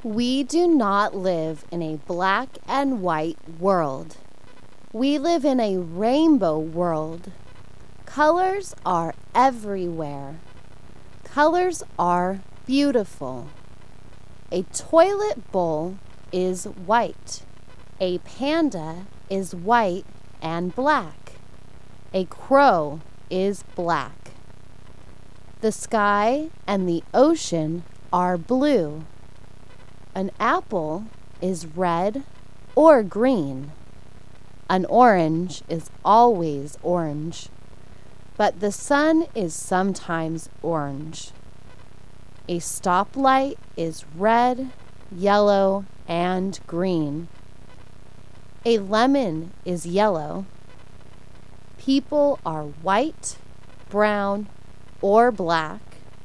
We do not live in a black and white world. We live in a rainbow world. Colors are everywhere. Colors are beautiful. A toilet bowl is white. A panda is white and black. A crow is black. The sky and the ocean are blue. An apple is red or green. An orange is always orange, but the sun is sometimes orange. A stoplight is red, yellow, and green. A lemon is yellow. People are white, brown, or black.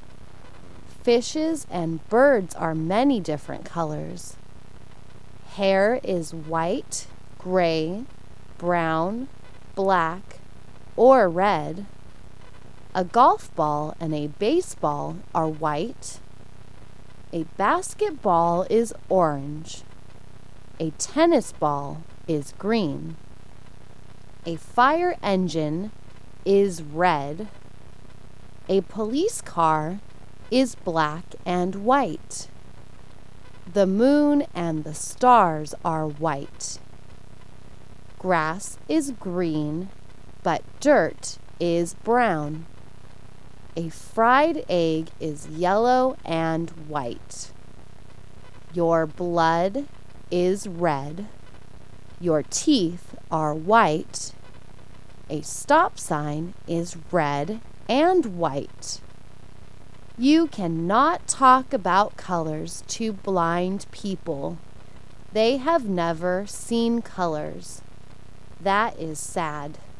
Fishes and birds are many different colors. Hair is white, gray, brown, black, or red. A golf ball and a baseball are white. A basketball is orange. A tennis ball is green. A fire engine is red. A police car is black and white. The moon and the stars are white. Grass is green, but dirt is brown. A fried egg is yellow and white. Your blood is red. Your teeth are white. A stop sign is red and white. You cannot talk about colors to blind people. They have never seen colors. That is sad.